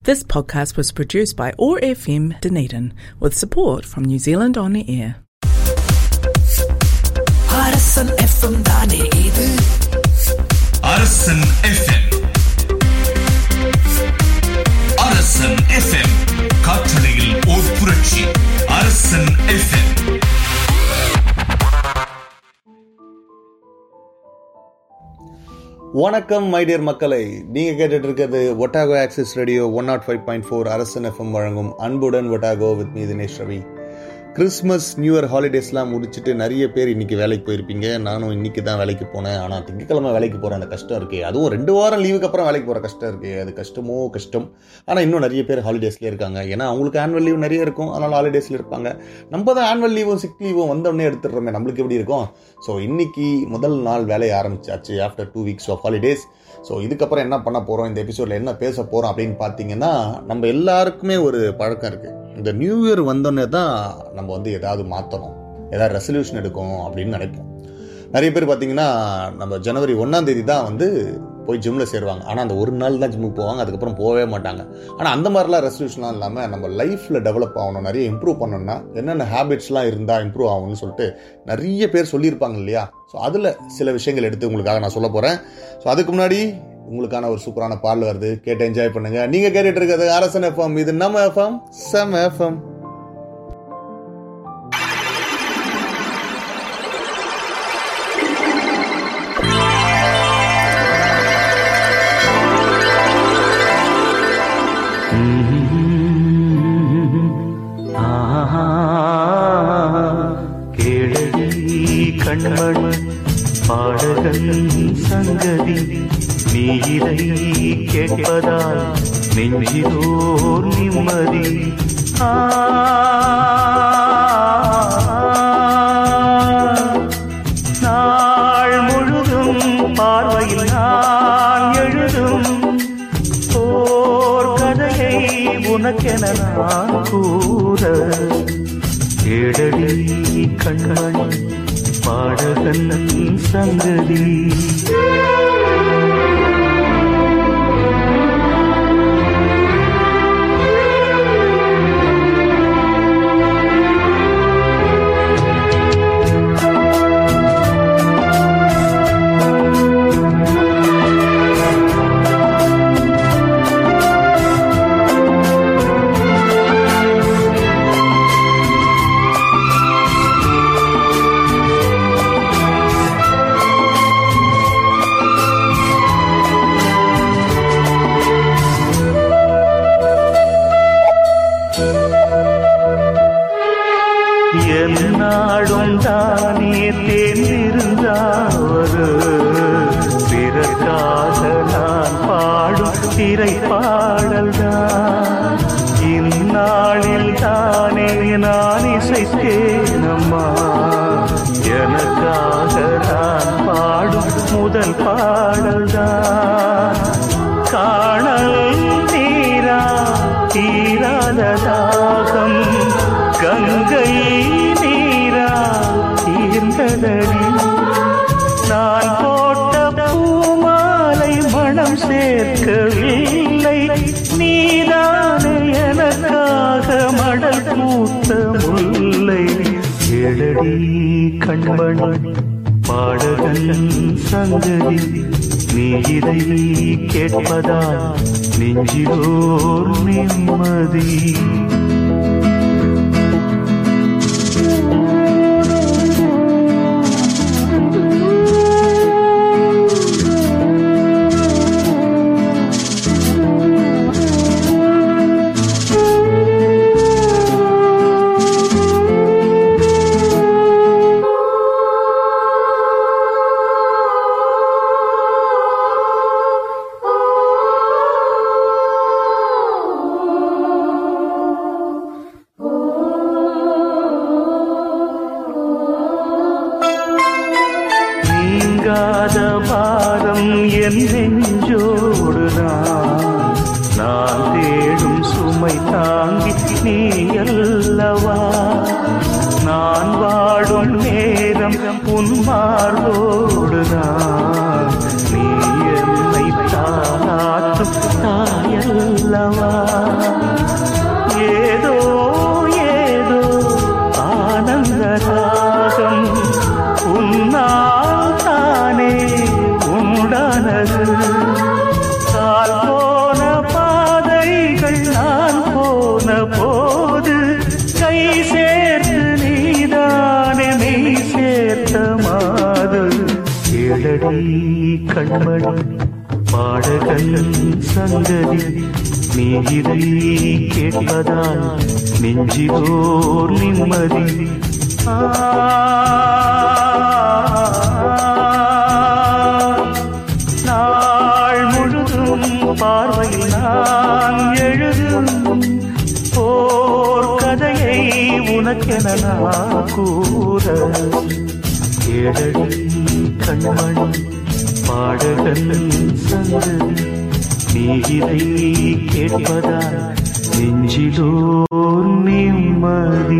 This podcast was produced by OAR FM Dunedin with support from New Zealand On Air. அரசன் FM தானே இது. அரசன் FM. அரசன் FM. காற்றலையில் ஓர் புரட்சி. அரசன் FM. வணக்கம் மை டியர் மக்களை, நீங்க கேட்டுட்டு இருக்கிறது ஒட்டாகோ ஆக்சிஸ் ரேடியோ 105.4 அரசன் FM வழங்கும் அன்புடன் Otago with me Dinesh Ravi. Christmas New Year ஹாலிடேஸ்லாம் முடிச்சுட்டு நிறைய பேர் இன்னைக்கு வேலைக்கு போயிருப்பீங்க. நானும் இன்னைக்கு தான் வேலைக்கு போனேன். ஆனால் திங்கக்கிழமை வேலைக்கு போகிற அந்த கஷ்டம் இருக்கே, அதுவும் 2 வாரம் லீவுக்கு அப்புறம் வேலைக்கு போகிற கஷ்டம் இருக்கே, அது கஷ்டம். ஆனால் இன்னும் நிறைய பேர் ஹாலிடேஸ்லேயே இருக்காங்க. ஏன்னா அவங்களுக்கு ஆனுவல் லீவ் நிறைய இருக்கும், அதனால் ஹாலிடேஸில் இருப்பாங்க. நம்ம தான் ஆனுவல் லீவும் சிக் லீவும் வந்தோடனே எடுத்துடுறோமே, நம்மளுக்கு எப்படி இருக்கும்? ஸோ இன்னைக்கு முதல் நாள் வேலையை ஆரம்பிச்சாச்சு after 2 weeks off holidays. So இதுக்கப்புறம் என்ன பண்ண போகிறோம், இந்த எபிசோடில் என்ன பேச போகிறோம் அப்படின்னு பார்த்தீங்கன்னா, நம்ம எல்லாருக்குமே ஒரு பழக்கம் இருக்குது. இந்த நியூ இயர் வந்தோடனே தான் நம்ம ஏதாவது மாற்றணும், ஏதாவது ரெசல்யூஷன் எடுக்கணும் அப்படின்னு நினைப்போம். நிறைய பேர் பார்த்தீங்கன்னா நம்ம ஜனவரி 1ஆம் தேதி தான் போய் ஜிம்மில் சேருவாங்க. ஆனால் அந்த ஒரு நாள் தான் ஜிம்முக்கு போவாங்க, அதுக்கப்புறம் போகவே மாட்டாங்க. ஆனால் அந்த மாதிரிலாம் ரெசல்யூஷன்லாம் இல்லாமல் நம்ம லைஃப்பில் டெவலப் ஆகணும், நிறைய இம்ப்ரூவ் பண்ணணும்னா என்னென்ன ஹேபிட்ஸ்லாம் இருந்தால் இம்ப்ரூவ் ஆகும்னு சொல்லிட்டு நிறைய பேர் சொல்லியிருப்பாங்க இல்லையா? ஸோ அதில் சில விஷயங்கள் எடுத்து உங்களுக்காக நான் சொல்ல போகிறேன். ஸோ அதுக்கு முன்னாடி உங்களுக்கான ஒரு சூப்பரான பாடல் வருது, கேட்டு என்ஜாய் பண்ணுங்க. நீங்க கேட்டுட்டு இருக்கிறது அரசன் FM, இது நம்ம FM, செம FM. கண்மண் பாடகன் சங்கதி நீரை கேட்பதால் நெஞ்சிலோர் நிம்மதி. நாள் முழுதும் பார்வையில் நான் எழுதும் ஓர் கதையை உனக்கென நான் கூற கேடடி கண்மண் பாடகன் சங்கதி. நான் போட்ட பூமாலை மனம் சேர்க்கவில்லை, நீதானே எனக்காக மடல் பூத்த முல்லை. எழடி கண்மண் பாடகன் சங்கதி நீ இதை கேட்பதால் நெஞ்சிலோர் நிம்மதி. என் நெஞ்சோடுதான் நான் தேடும் சுமை தாங்கி நீ அல்லவா. நான் வாடும் நேரம் உன் மார்போடுதான் நீ என்னை தாளாற்றும் தாயல்லவா. கண்மணி பாடகன் சங்கதி நீ இதை கேட்பதால் நெஞ்சிலோர் நிம்மதி. நாள் முழுதும் பார்வையில் நான் எழுதும் ஓர் கதையை உனக்கென நான் கூற. கேளடி கண்மணி பாடகன் சங்கதி நீ இதை கேட்பதால் நெஞ்சிலோர் நிம்மதி.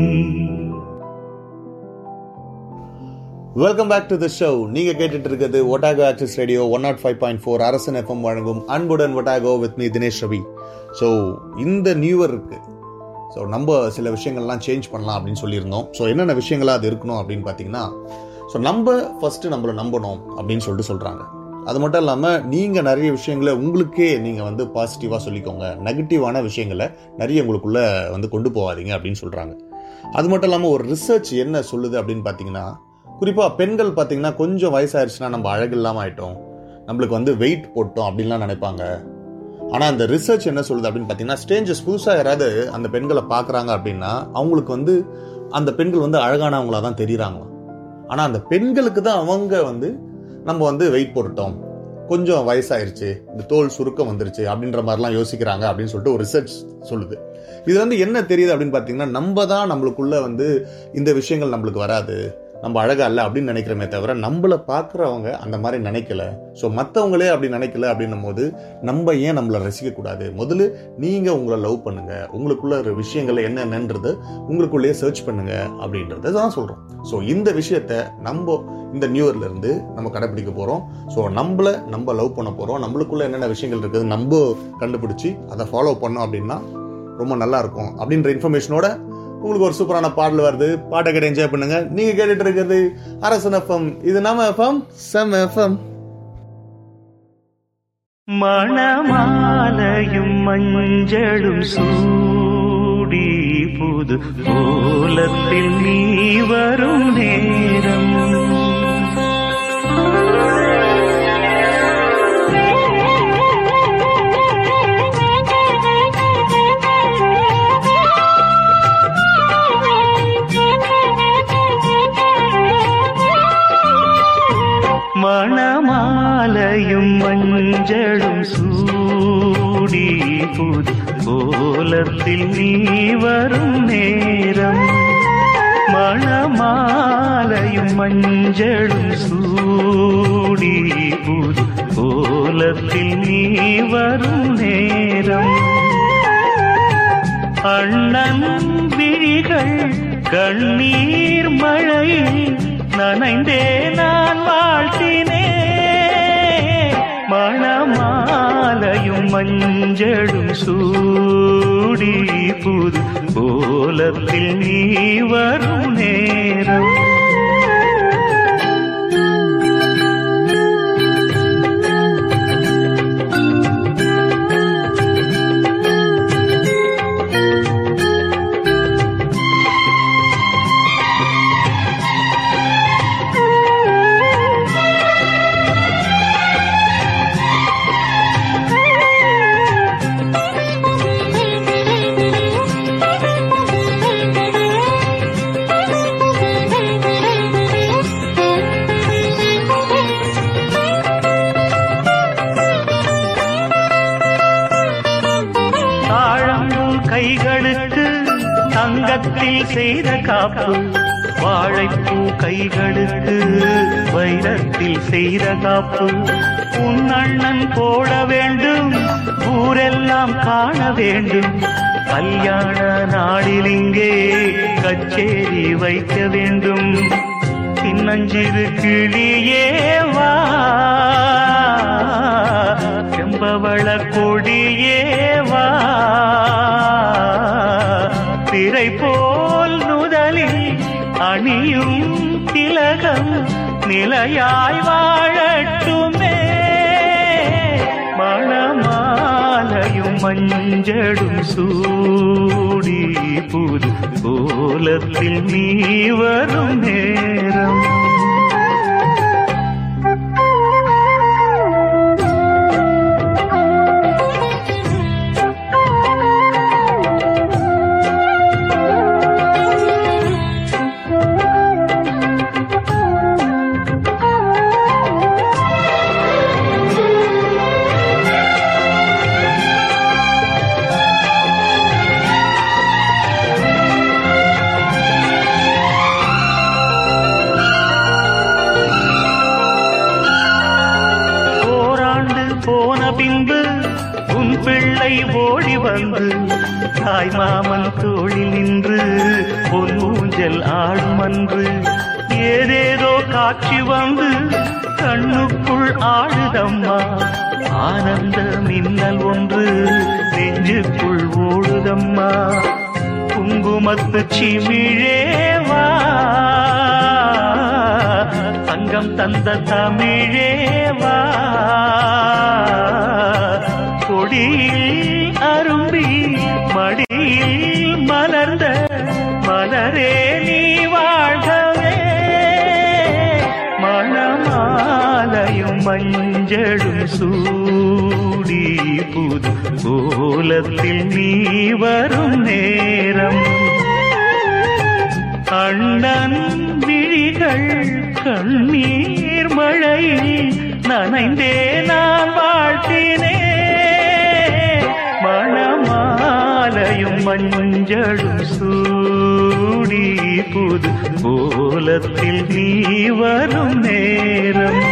Welcome back to the show. நீங்க கேட்டுட்டு இருக்கிறது ஒட்டாகோ ஆக்சிஸ் ரேடியோ 105.4 அரசன் எஃப்எம் வழங்கும் அன்புடன் Otago with me Dinesh Ravi. So இந்த நியூ இயருக்கு ஸோ நம்ம சில விஷயங்கள்லாம் சேஞ்ச் பண்ணலாம் அப்படின்னு சொல்லியிருந்தோம். ஸோ என்னென்ன விஷயங்களா அது இருக்கணும் அப்படின்னு பார்த்தீங்கன்னா, ஸோ நம்ம ஃபர்ஸ்ட் நம்மளை நம்பணும் அப்படின்னு சொல்லிட்டு சொல்றாங்க. அது மட்டும் இல்லாமல் நீங்கள் நிறைய விஷயங்களை உங்களுக்கே நீங்கள் வந்து பாசிட்டிவாக சொல்லிக்கோங்க, நெகட்டிவான விஷயங்களை நிறைய உங்களுக்குள்ளே வந்து கொண்டு போகாதீங்க அப்படின்னு சொல்கிறாங்க. அது மட்டும் இல்லாமல் ஒரு ரிசர்ச் என்ன சொல்லுது அப்படின்னு பார்த்தீங்கன்னா, குறிப்பாக பெண்கள் பார்த்தீங்கன்னா கொஞ்சம் வயசாயிருச்சுன்னா நம்ம அழகு இல்லாமல் ஆகிட்டோம், நம்மளுக்கு வந்து வெயிட் போட்டோம் அப்படின்லாம் நினைப்பாங்க. ஆனால் அந்த ரிசர்ச் என்ன சொல்லுது அப்படின்னு பார்த்தீங்கன்னா, ஸ்ட்ரேஞ்சர்ஸ் புதுசாக யாராவது அந்த பெண்களை பார்க்குறாங்க அப்படின்னா அவங்களுக்கு வந்து அந்த பெண்கள் வந்து அழகானவங்களாக தான் தெரியுறாங்களாம். ஆனால் அந்த பெண்களுக்கு தான் அவங்க வந்து நம்ம வந்து வெயிட் போட்டுட்டோம், கொஞ்சம் வயசாயிருச்சு, இந்த தோல் சுருக்கம் வந்துருச்சு அப்படின்ற மாதிரிலாம் யோசிக்கிறாங்க அப்படின்னு சொல்லிட்டு ஒரு ரிசர்ச் சொல்லுது. இது வந்து என்ன தெரியுது அப்படின்னு பார்த்தீங்கன்னா, நம்ம தான் நம்மளுக்குள்ள வந்து இந்த விஷயங்கள் நம்மளுக்கு வராது, நம்ம அழகா இல்லை அப்படின்னு நினைக்கிறோமே தவிர நம்மளை பார்க்குறவங்க அந்த மாதிரி நினைக்கல. ஸோ மற்றவங்களே அப்படி நினைக்கல அப்படின்னும் போது நம்ம ஏன் நம்மளை ரசிக்கக்கூடாது? முதல்ல நீங்கள் உங்களை லவ் பண்ணுங்க, உங்களுக்குள்ள ஒரு விஷயங்கள் என்னென்னன்றது உங்களுக்குள்ளேயே சர்ச் பண்ணுங்க அப்படின்றத தான் சொல்கிறோம். ஸோ இந்த விஷயத்த நம்ம இந்த நியூ இயர்ல இருந்து நம்ம கடைப்பிடிக்க போகிறோம். ஸோ நம்ம லவ் பண்ண போகிறோம். நம்மளுக்குள்ள என்னென்ன விஷயங்கள் இருக்குது நம்ம கண்டுபிடிச்சி அதை ஃபாலோ பண்ணோம் அப்படின்னா ரொம்ப நல்லா இருக்கும் அப்படின்ற இன்ஃபர்மேஷனோட உங்களுக்கு ஒரு சூப்பரான பாடல் வருது. பாட்டை கேட்டு என்ஜாய் பண்ணுங்க. நீங்க கேட்டுட்டு இருக்கிறது அரசன் எஃப்எம். இது நம்ம எஃப்எம், செம் எஃப்எம். மணமாலையும் மஞ்சளும் சூடி புது கோலத்தில் நீ வரும் நேரம் மணமாலையும் மஞ்சளும் சூடி புது கோலத்தில் நீ வரும் நேரம். மணமாலையும் மஞ்சளும் சூடி புது கோலத்தில் நீ வரும் நேரம். அண்ணன் விழிகள் கண்ணீர் மழையில் நனைந்தே நான் வாழ்த்தினே. மணமாலையும் மஞ்சளும் சூடி புது கோலத்தில் நீ வரும் நேரம். கைகளுக்கு தங்கத்தில் செய்த காப்பு, வாழைப்பூ கைகளுக்கு வைரத்தில் செய்த காப்பு. உன் அண்ணன் போட வேண்டும், ஊரெல்லாம் காண வேண்டும். கல்யாண நாளில் இங்கே கச்சேரி வைக்க வேண்டும். சின்னஞ்சிறு கிளியேவா, செம்பவள கொடியேவா, திரை போல் நுதலில் அணியும் திலகம் நிலையாய் வாழட்டுமே. மணமாலையும் மஞ்சளும் சூடி புது கோலத்தில் நீ வரும் நேரம். வந்து தாய் மாமன் தோளில் நின்று பொன்னூஞ்சல் ஆடும் அன்று ஏதேதோ காட்சி வந்து கண்ணுக்குள் ஆடுதம்மா. ஆனந்த மின்னல் ஒன்று நெஞ்சுக்குள் ஓடுதம்மா. குங்குமத்து சிமிழேவா தங்கம் தந்த தமிழேவா கொடியில் அரும்பி மடியில் மலர்ந்த மலரே நீ வாழ்கவே. மணமாலையும் மஞ்சளும் சூடி புது கோலத்தில் நீ வரும் நேரம் அண்ணன் விழிகள் கண்ணீர் மழையில் நனைந்தே நான் வாழ்த்தினே. மணமாலையும் மஞ்சளும் சூடி புது கோலத்தில் நீ வரும் நேரம்.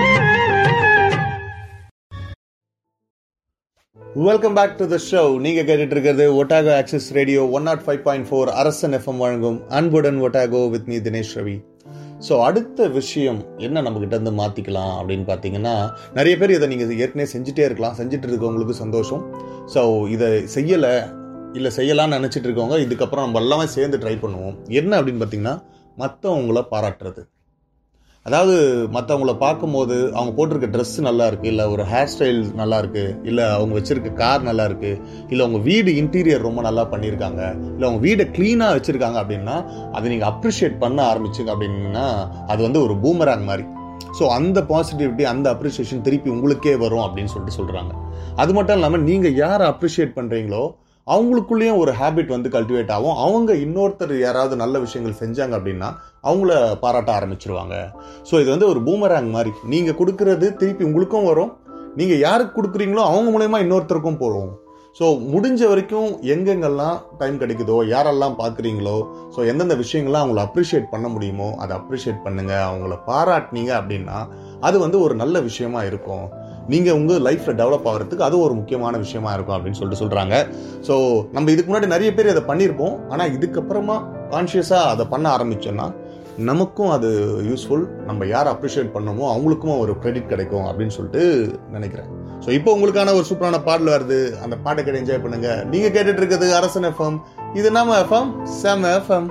Welcome back to the show. நீங்க கேட்டுட்டு இருக்கிறது ஒட்டாகோ ஆக்சிஸ் ரேடியோ 105.4 அரசன் எஃப்எம் வழங்கும் அன்புடன் Otago with me Dinesh Ravi. So அடுத்த விஷயம் என்ன நம்ம கிட்ட இருந்து மாற்றிக்கலாம் அப்படின்னு பார்த்தீங்கன்னா, நிறைய பேர் இதை நீங்கள் ஏற்கனவே செஞ்சுட்டே இருக்கலாம். செஞ்சுட்டு இருக்கவங்களுக்கு சந்தோஷம். ஸோ இதை செய்யலை இல்லை செய்யலான்னு நினச்சிட்டு இருக்கவங்க இதுக்கப்புறம் நம்ம எல்லாமே சேர்ந்து ட்ரை பண்ணுவோம். என்ன அப்படின்னு பார்த்தீங்கன்னா, மற்றவங்கள பாராட்டுறது. அதாவது மற்றவங்கள பார்க்கும்போது அவங்க போட்டிருக்க ட்ரெஸ் நல்லா இருக்குது, இல்லை ஒரு ஹேர் ஸ்டைல் நல்லா இருக்குது, இல்லை அவங்க வச்சுருக்க கார் நல்லா இருக்குது, இல்லை அவங்க வீடு இன்டீரியர் ரொம்ப நல்லா பண்ணியிருக்காங்க, இல்லை அவங்க வீடை க்ளீனாக வச்சுருக்காங்க அப்படின்னா அதை நீங்கள் அப்ரிஷியேட் பண்ண ஆரம்பிச்சிங்க அப்படின்னா அது வந்து ஒரு பூமராங் மாதிரி. ஸோ அந்த பாசிட்டிவிட்டி அந்த அப்ரிஷியேஷன் திருப்பி உங்களுக்கே வரும் அப்படின்னு சொல்கிறாங்க. அது மட்டும் இல்லாமல் நீங்கள் யாரை அப்ரிஷியேட் பண்ணுறீங்களோ அவங்களுக்குள்ளேயும் ஒரு ஹேபிட் வந்து கல்டிவேட் ஆகும். அவங்க இன்னொருத்தர் யாராவது நல்ல விஷயங்கள் செஞ்சாங்க அப்படின்னா அவங்கள பாராட்ட ஆரம்பிச்சிருவாங்க. ஸோ இது வந்து ஒரு பூமராங் மாதிரி. நீங்கள் கொடுக்கறது திருப்பி உங்களுக்கும் வரும், நீங்கள் யாருக்கு கொடுக்குறீங்களோ அவங்க மூலயமா இன்னொருத்தருக்கும் போகும். ஸோ முடிஞ்ச வரைக்கும் எங்கெங்கெல்லாம் டைம் கிடைக்குதோ, யாரெல்லாம் பார்க்குறீங்களோ, ஸோ எந்தெந்த விஷயங்கள்லாம் அவங்கள அப்ரிஷியேட் பண்ண முடியுமோ அதை அப்ரிஷியேட் பண்ணுங்கள். அவங்கள பாராட்டினீங்க அப்படின்னா அது வந்து ஒரு நல்ல விஷயமா இருக்கும். நீங்கள் உங்கள் லைஃப்பில் டெவலப் ஆகிறதுக்கு அது ஒரு முக்கியமான விஷயமா இருக்கும் அப்படின்னு சொல்கிறாங்க. ஸோ நம்ம இதுக்கு முன்னாடி நிறைய பேர் அதை பண்ணியிருப்போம். ஆனால் இதுக்கப்புறமா கான்ஷியஸாக அதை பண்ண ஆரம்பிச்சோன்னா நமக்கும் அது யூஸ்ஃபுல். நம்ம யாரை அப்ரிஷியேட் பண்ணமோ அவங்களுக்கும் ஒரு கிரெடிட் கிடைக்கும் அப்படின்னு சொல்லிட்டு நினைக்கிறேன். ஸோ இப்போ உங்களுக்கான ஒரு சூப்பரான பாடல் வருது. அந்த பாட்டை கேட்டு என்ஜாய் பண்ணுங்க. நீங்கள் கேட்டுட்டு இருக்கிறது அரசன் எஃப்எம். இது நம்ம எஃப்எம், செம எஃப்எம்.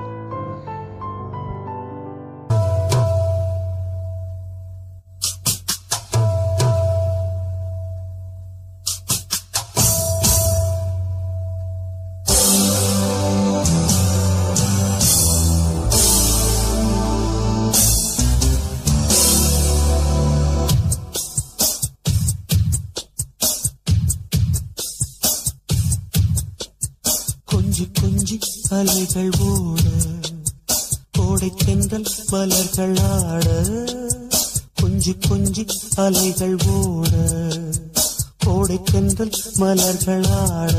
அலைகள் ஓட கோடை தென்றல் மலர்கள் ஆட, கொஞ்சி கொஞ்சி அலைகள் ஓட கோடை தென்றல் மலர்கள் ஆட,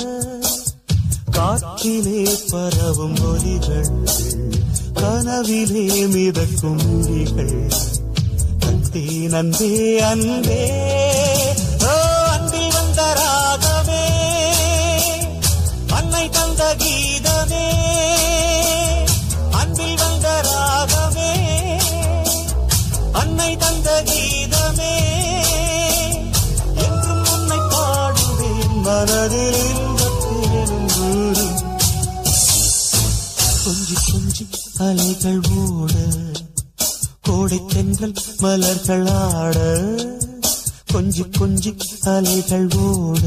காற்றிலே பரவும் ஒலிகள் கனவிலே மிதக்கும் மொழிகள். அன்பே நன்பே அன்பே அன்பில் வந்த ராகமே, அன்னை தந்த கீதமே, அன்பில் வந்த ராகமே, அன்னை தந்த கீதமே, என்றும் உன்னை பாடுவேன் மனதில் இன்பத்தேனும் ஊரும். கொஞ்சி கொஞ்சி அலைகள் ஓட கோடை தென்றல் மலர்கள் ஆட, கொஞ்சி கொஞ்சி அலைகள் ஓட.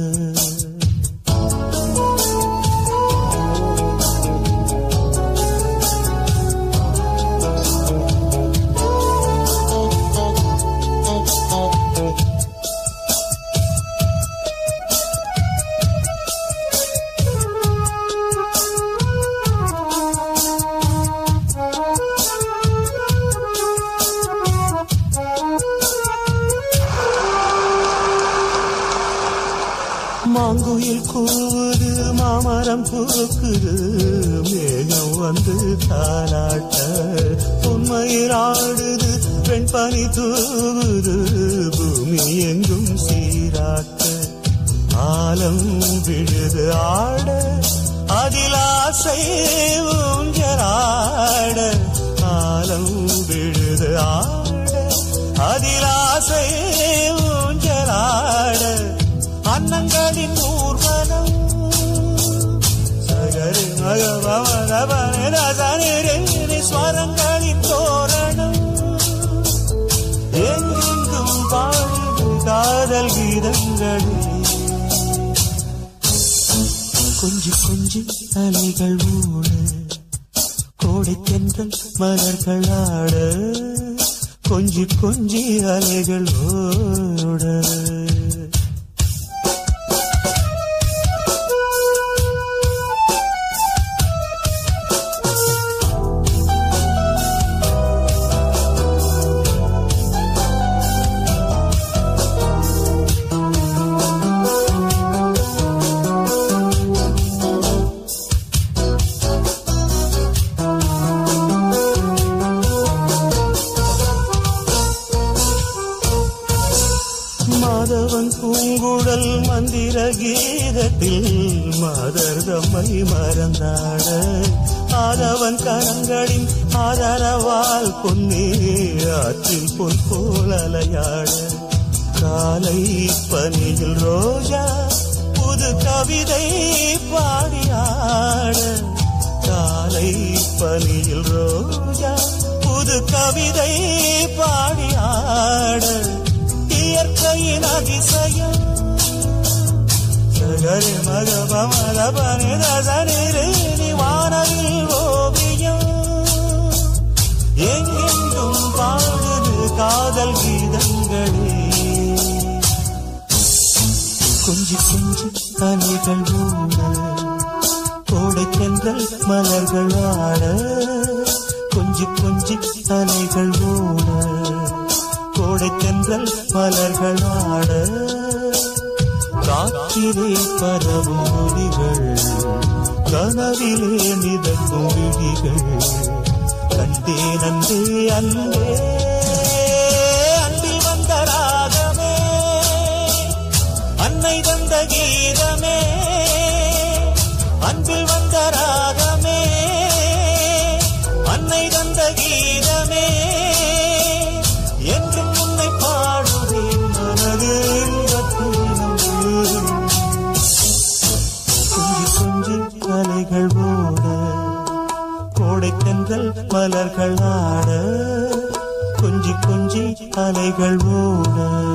மாங்குயில் கூவுது, மாமரம் பூக்குது, மேகம் வந்து தாலாட்ட, உண்மையில் ஆடுது, வெண்பனி தூவுது, பூமி எங்கும் சீராட்ட. ஆலம் விழுது ஆட அதில் ஆசை ஊஞ்சலாட, ஆலம் விழுது ஆட அதில் ஆசை ஊஞ்சலாட, அன்னங்களின் ஊர்வலம் சகரி மகவமனி ஸ்வரங்களின் தோரணம், எங்கெங்கும் பாடு காதல் கீதங்களே. கொஞ்சி கொஞ்சி அலைகள் ஓட, கோடை தென்றல் மலர்கள் ஆட, கொஞ்சி கொஞ்சி அலைகள் ஓட. மாதவன் பூங்குழல் மந்திர கீதத்தில் மாதர் தம்மை மறந்தாட, ஆதவன் கரங்களின் ஆதரவால் பொன்னே ஆற்றில் பொன் போல் அலையாட, காலை பனியில் ரோஜா புது கவிதை பாடியாட, காலை பனியில் ரோஜா புது கவிதை பாடியாட, இயற்கையின் அதிசயம் சகரி மகபமரபனி ரசனிரேனி வானவில் ஓவியம், எங்கெங்கும் பாடுது காதல் கீதங்களே. கொஞ்சி கொஞ்சி அலைகள் ஓட, கோடை தென்றல் மலர்கள் ஆட, கொஞ்சி கொஞ்சி அலைகள் ஓட, கோடை தென்றல் மலர்கள் ஆட, காற்றிலே பரவும் ஒலிகள், கனவிலே மிதக்கும் விழிகள், கண்டேன் அன்பே அன்பே அன்பில் வந்த ராகமே, அன்னை தந்த கீதமே, அன்பில் வந்த ராகமே, அன்னை தந்த கீதமே, என்றும் உன்னை பாடுவேன் மனது கொஞ்சி கொஞ்சி அலைகள் ஓட, கோடை தென்றல் மலர்கள் ஆட, கொஞ்சி கொஞ்சி அலைகள் ஓட.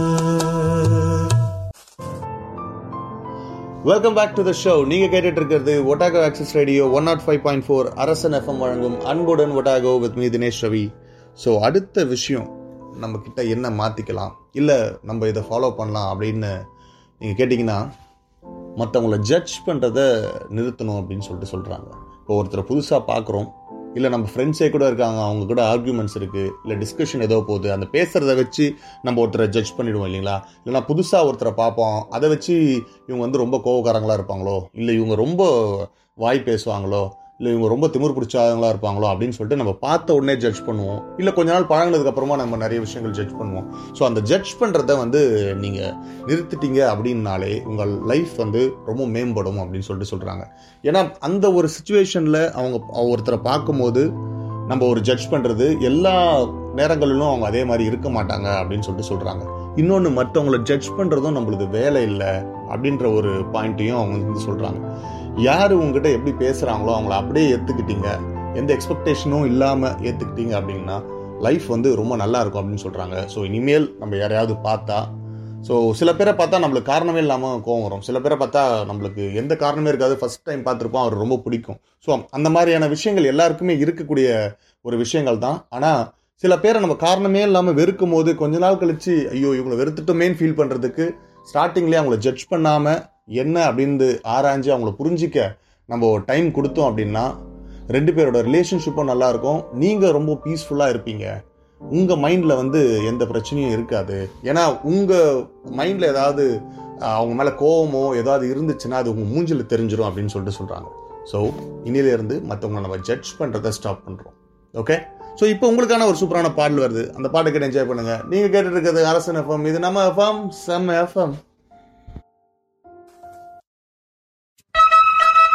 Welcome back to the show. நீங்க கேட்டுட்டு இருக்கிறது ஒட்டாகோ ஆக்சிஸ் ரேடியோ 105.4 அரசன் எஃப்எம் வழங்கும் அன்புடன் Otago with me Dinesh Ravi. So அடுத்த விஷயம், நம்ம கிட்ட என்ன மாற்றிக்கலாம், இல்லை நம்ம இதை ஃபாலோ பண்ணலாம் அப்படின்னு நீங்கள் கேட்டிங்கன்னா, மற்றவங்கள ஜட்ஜ் பண்ணுறத நிறுத்தணும் அப்படின்னு சொல்கிறாங்க. இப்போ ஒருத்தரை புதுசாக பார்க்குறோம், இல்லை நம்ம ஃப்ரெண்ட்ஸே கூட இருக்காங்க, அவங்க கூட ஆர்கியூமெண்ட்ஸ் இருக்குது, இல்லை டிஸ்கஷன் ஏதோ போகுது, அந்த பேசுகிறத வச்சு நம்ம ஒருத்தரை ஜட்ஜ் பண்ணிவிடுவோம் இல்லைங்களா? இல்லைனா புதுசாக ஒருத்தரை பார்ப்போம், அதை வச்சு இவங்க வந்து ரொம்ப கோவக்காரங்களாக இருப்பாங்களோ, இல்லை இவங்க ரொம்ப வாய் பேசுவாங்களோ, இல்லை இவங்க ரொம்ப திமிர் பிடிச்சாங்களா இருப்பாங்களோ அப்படின்னு சொல்லிட்டு நம்ம பார்த்த உடனே ஜட்ஜ் பண்ணுவோம். இல்லை கொஞ்ச நாள் பழகினதுக்கு அப்புறமா நம்ம நிறைய விஷயங்கள் ஜட்ஜ் பண்ணுவோம். ஸோ அந்த ஜட்ஜ் பண்ணுறத வந்து நீங்கள் நிறுத்திட்டீங்க அப்படின்னாலே உங்கள் லைஃப் வந்து ரொம்ப மேம்படும் அப்படின்னு சொல்கிறாங்க. ஏன்னா அந்த ஒரு சிச்சுவேஷனில் அவங்க ஒருத்தரை பார்க்கும்போது நம்ம ஒரு ஜட்ஜ் பண்ணுறது எல்லா நேரங்களிலும் அவங்க அதே மாதிரி இருக்க மாட்டாங்க அப்படின்னு சொல்கிறாங்க. இன்னொன்று, மற்றவங்களை ஜட்ஜ் பண்ணுறதும் நம்மளுக்கு வேலை இல்லை அப்படின்ற ஒரு பாயிண்ட்டையும் அவங்க வந்து சொல்கிறாங்க. யார் உங்ககிட்ட எப்படி பேசுகிறாங்களோ அவங்கள அப்படியே ஏற்றுக்கிட்டீங்க, எந்த எக்ஸ்பெக்டேஷனும் இல்லாமல் ஏற்றுக்கிட்டீங்க அப்படின்னா லைஃப் வந்து ரொம்ப நல்லா இருக்கும் அப்படின்னு சொல்கிறாங்க. ஸோ இனிமேல் நம்ம யாரையாவது பார்த்தா, ஸோ சில பேரை பார்த்தா நம்மளுக்கு காரணமே இல்லாமல் கோவம் வரும், சில பேரை பார்த்தா நம்மளுக்கு எந்த காரணமே இருக்காது, ஃபர்ஸ்ட் டைம் பார்த்துருப்போம், அவர் ரொம்ப பிடிக்கும். ஸோ அந்த மாதிரியான விஷயங்கள் எல்லாருக்குமே இருக்கக்கூடிய ஒரு விஷயங்கள் தான். ஆனால் சில பேரை நம்ம காரணமே இல்லாமல் வெறுக்கும் போது கொஞ்ச நாள் கழிச்சு ஐயோ இவங்களை வெறுத்துட்டோமேன்னு ஃபீல் பண்ணுறதுக்கு ஸ்டார்டிங்லேயே அவங்கள ஜட்ஜ் பண்ணாமல் என்ன அப்படின்னு ஆராய்ஞ்சு அவங்கள புரிஞ்சிக்க நம்ம டைம் கொடுத்தோம் அப்படின்னா ரெண்டு பேரோட ரிலேஷன்ஷிப்பும் நல்லாயிருக்கும், நீங்கள் ரொம்ப பீஸ்ஃபுல்லாக இருப்பீங்க, உங்கள் மைண்டில் வந்து எந்த பிரச்சனையும் இருக்காது. ஏன்னா உங்கள் மைண்டில் ஏதாவது அவங்க மேலே கோவமோ ஏதாவது இருந்துச்சுன்னா அது உங்கள் மூஞ்சில் தெரிஞ்சிடும் அப்படின்னு சொல்கிறாங்க. ஸோ இனியிலேருந்து மற்றவங்களை நம்ம ஜட்ஜ் பண்ணுறதை ஸ்டாப் பண்ணுறோம். ஓகே, ஸோ இப்போ உங்களுக்கான ஒரு சூப்பரான பாடல் வருது, அந்த பாட்டை கேட்டு என்ஜாய் பண்ணுங்கள். நீங்கள் கேட்டுட்டு இருக்கிறது அரசன் எஃப்எம், இது நம்ம எஃப்எம், செம்ம எஃப்எம்.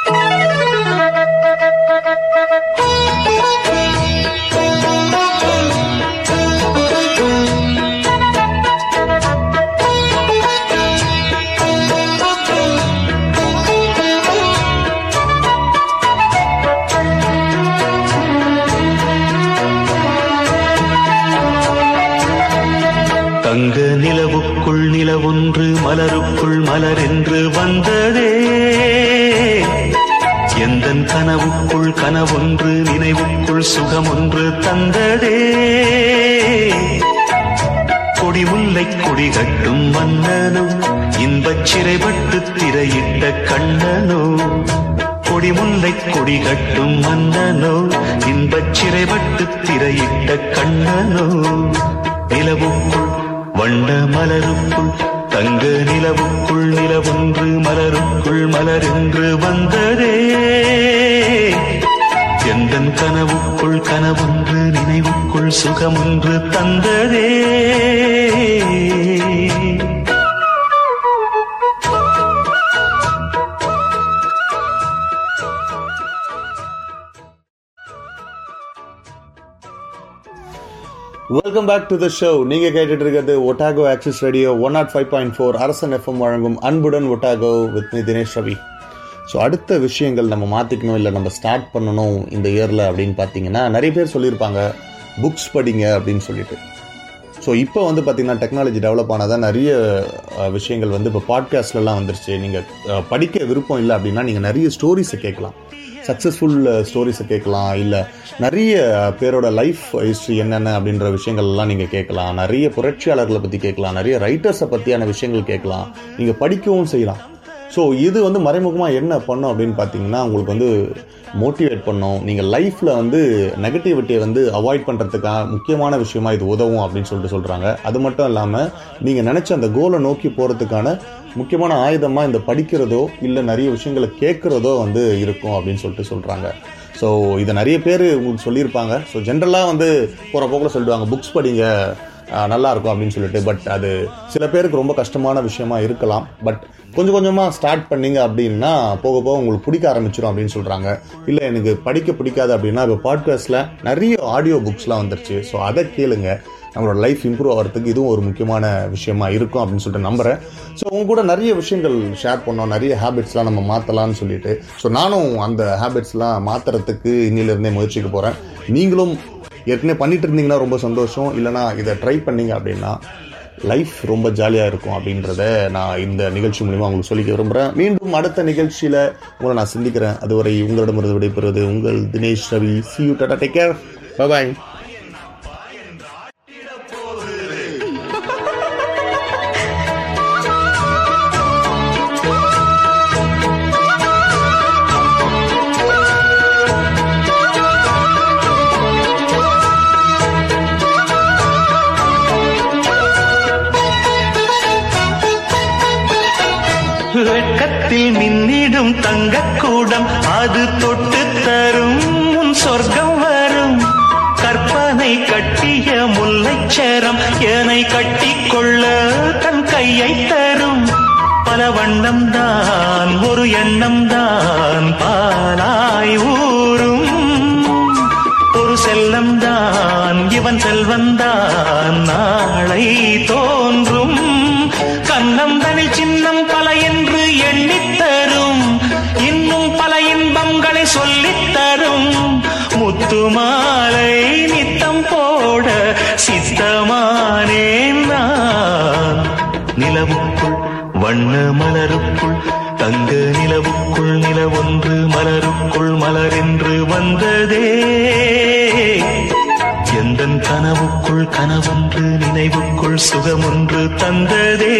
தங்க நிலவுக்குள் நிலவொன்று மலருக்குள் மலரென்று வந்ததே, எந்தன் கனவுக்குள் கனவொன்று நினைவுக்குள் சுகமொன்று தந்ததே. கொடிமுல்லை கொடி கட்டும் மன்னனோ, இன்பச் சிறைப்பட்டு திரையிட்ட கண்ணனோ. கொடிமுல்லை கொடி கட்டும் மன்னனோ, இன்பச் சிறைப்பட்டு திரையிட்ட கண்ணனோ. நிலவுக்குள் வண்ண மலருக்குள் தங்க நிலவுக்குள் நிலவொன்று மலருக்குள் மலரென்று வந்ததே, எந்தன் கனவுக்குள் கனவொன்று நினைவுக்குள் சுகமொன்று தந்ததே. Welcome back to the show. நீங்க கேட்டுட்டு இருக்கிறது ஒட்டாகோ ஆக்சிஸ் ரேடியோ 105.4 அரசன் எஃப்எம் வழங்கும் அன்புடன் Otago with me Dinesh Ravi. So அடுத்த விஷயங்கள் நம்ம மாற்றிக்கணும், இல்லை நம்ம ஸ்டார்ட் பண்ணணும் இந்த இயரில் அப்படின்னு பார்த்தீங்கன்னா, நிறைய பேர் சொல்லியிருப்பாங்க புக்ஸ் படிங்க அப்படின்னு சொல்லிட்டு. ஸோ இப்போ வந்து பார்த்தீங்கன்னா டெக்னாலஜி டெவலப் ஆனதான் நிறைய விஷயங்கள் வந்து இப்போ பாட்காஸ்ட்லலாம் வந்துருச்சு. நீங்கள் படிக்க விருப்பம் இல்லை அப்படின்னா நீங்கள் நிறைய ஸ்டோரிஸை கேட்கலாம், சக்ஸஸ்ஃபுல் ஸ்டோரிஸை கேட்கலாம், இல்லை நிறைய பேரோட லைஃப் ஹிஸ்ட்ரி என்னென்ன அப்படின்ற விஷயங்கள்லாம் நீங்கள் கேட்கலாம், நிறைய புரட்சியாளர்களை பற்றி கேட்கலாம், நிறைய ரைட்டர்ஸை பற்றியான விஷயங்கள் கேட்கலாம், நீங்கள் படிக்கவும் செய்யலாம். ஸோ இது வந்து மறைமுகமாக என்ன பண்ணும் அப்படின்னு பார்த்தீங்கன்னா, உங்களுக்கு வந்து மோட்டிவேட் பண்ணும். நீங்கள் லைஃப்பில் வந்து நெகட்டிவிட்டியை வந்து அவாய்ட் பண்ணுறதுக்காக முக்கியமான விஷயமா இது உதவும் அப்படின்னு சொல்கிறாங்க. அது மட்டும் இல்லாமல் நீங்கள் நினச்ச அந்த கோலை நோக்கி போகிறதுக்கான முக்கியமான ஆயுதமாக இந்த படிக்கிறதோ இல்லை நிறைய விஷயங்களை கேட்குறதோ வந்து இருக்கும் அப்படின்னு சொல்கிறாங்க. ஸோ இதை நிறைய பேர் உங்களுக்கு சொல்லியிருப்பாங்க. ஸோ ஜென்ரலாக வந்து போகிற போக்கில் சொல்லிடுவாங்க புக்ஸ் படிங்க நல்லா இருக்கும் அப்படின்னு சொல்லிட்டு. பட் அது சில பேருக்கு ரொம்ப கஷ்டமான விஷயமா இருக்கலாம். பட் கொஞ்சம் கொஞ்சமாக ஸ்டார்ட் பண்ணிங்க அப்படின்னா போக போக உங்களுக்கு பிடிக்க ஆரம்பிச்சிடும் அப்படின்னு சொல்கிறாங்க. இல்லை எனக்கு படிக்க பிடிக்காது அப்படின்னா இப்போ பாட்காஸ்ட்டில் நிறைய ஆடியோ புக்ஸ்லாம் வந்துருச்சு. ஸோ அதை கேளுங்க, நம்மளோட லைஃப் இம்ப்ரூவ் ஆகிறதுக்கு இதுவும் ஒரு முக்கியமான விஷயமா இருக்கும் அப்படின்னு சொல்லிட்டு நம்புகிறேன். ஸோ உங்க கூட நிறைய விஷயங்கள் ஷேர் பண்ணோம், நிறைய ஹேபிட்ஸ்லாம் நம்ம மாற்றலாம்னு சொல்லிட்டு. ஸோ நானும் அந்த ஹேபிட்ஸ்லாம் மாற்றுறதுக்கு இன்னிலிருந்தே முயற்சிக்க போகிறேன். நீங்களும் ஏற்கனவே பண்ணிட்டு இருந்தீங்கன்னா ரொம்ப சந்தோஷம், இல்லைனா இதை ட்ரை பண்ணீங்க அப்படின்னா லைஃப் ரொம்ப ஜாலியாக இருக்கும் அப்படின்றத நான் இந்த நிகழ்ச்சி மூலிமா உங்களுக்கு சொல்லிக்க விரும்புகிறேன். மீண்டும் அடுத்த நிகழ்ச்சியில் உங்களை நான் சந்திக்கிறேன். அதுவரை உங்களிடமிருந்து விடைபெறுவது உங்கள் Dinesh Ravi. See you, tata, take care, bye bye. வெட்கத்தில் மின்னிடும் தங்கக்கூடம் அது தொட்டு தரும் உன் சொர்க்கம் வரும். கற்பனை கட்டிய முல்லைச்சரம் என்னை கட்டிக்கொள்ள தன் கையை தரும். பல வண்ணம் தான் ஒரு எண்ணம் தான் பாலாய் ஊரும். ஒரு செல்லம் தான் இவன் செல்வந்தான் நாளை தோன்றும். கண்ணம் தனில் சின்னம் பல என்று எண்ணித்தரும். இன்னும் பல இன்பங்களை சொல்லித்தரும். முத்துமாலை நித்தம் போட சித்தமானேன் நான். நிலவுக்குள் வண்ண மலருக்குள் தங்க நிலவுக்குள் நிலவொன்று மலருக்குள் மலரென்று வந்ததே. எந்தன் கனவுக்குள் கனவொன்று நினைவுக்குள் சுகமொன்று தந்ததே.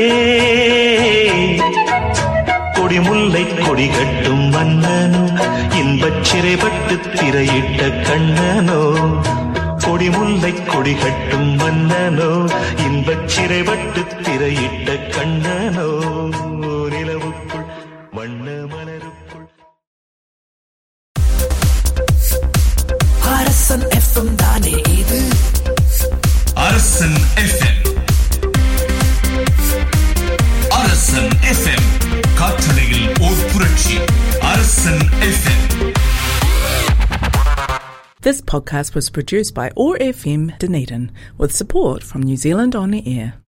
கொடிமுல்லை கொடி கட்டும் மன்னனோ, இன்பச் சிறைப்பட்டு திரையிட்ட கண்ணனோ. கொடிமுல்லை கொடி கட்டும் மன்னனோ, இன்பச் சிறைப்பட்டு திரையிட்ட கண்ணனோ. நிலவுக்குள் வண்ண மலருக்குள் அரசன் எஃப்எம் தானே இது. அரசன் எஃப்எம், அரசன் எஃப்எம் காற்றலையில் ஓர் புரட்சி. அரசன் அரசன் FM. This podcast was produced by OAR FM Dunedin with support from New Zealand On Air.